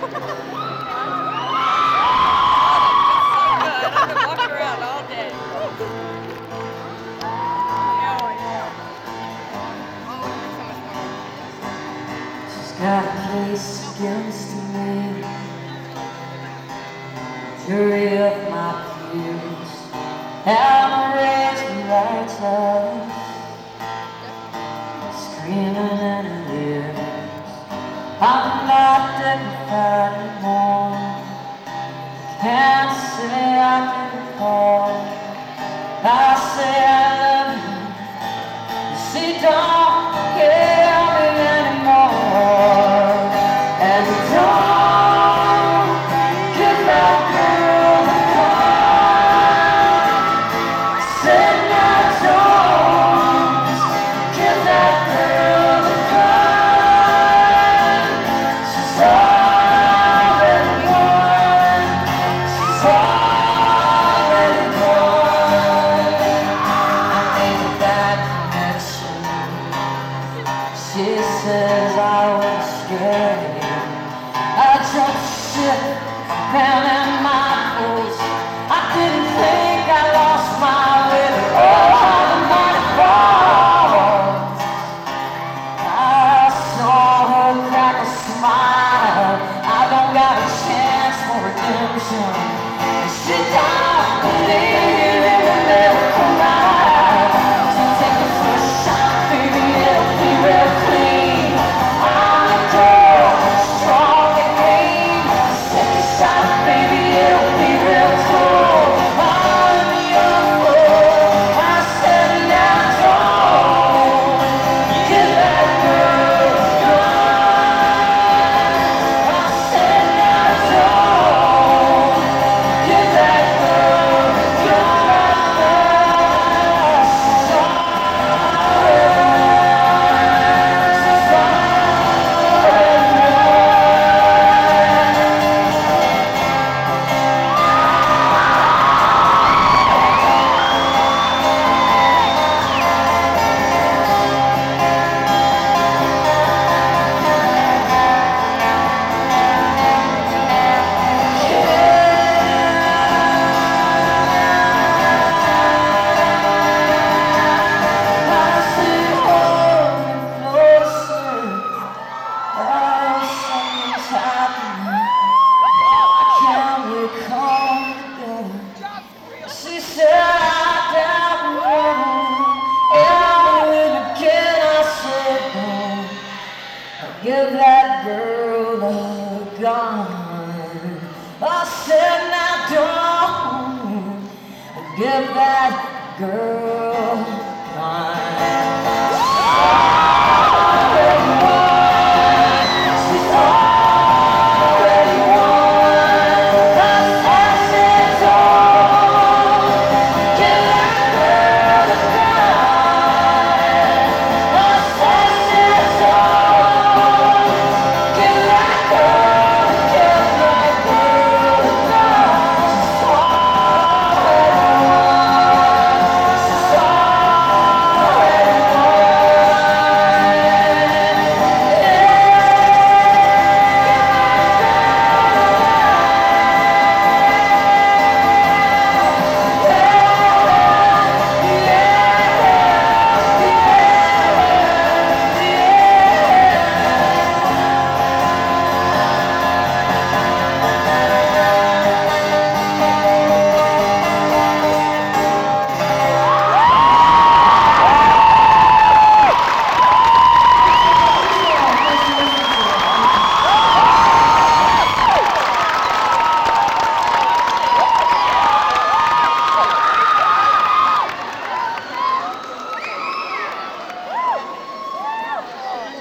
Got a case against me, jury of my peers, I'm raised righteous, screaming in her ears. I'm not dignified anymore, can't say I didn't fall. I say I love you, she don't hear me anymore. And don't give that girl a call. Say now, don't give that girl a call. She's already won. She's already won. I made a bad connection. She says I was scared. I jumped ship, down in my boots. I didn't think I lost my way. Oh, the money falls. I saw her crack a smile. I don't got a chance for redemption. She don't believe in the miracle ride. So take the first shot, baby, it'll be real clean. I'm a girl, strong and green. Take a shot, baby, it'll be real cool. I'm beautiful. I said now don't give that girl a gun. I said now don't give that girl a gun. She's already she said I down the road, and again I said no. Give that girl a gun. I said now don't give that girl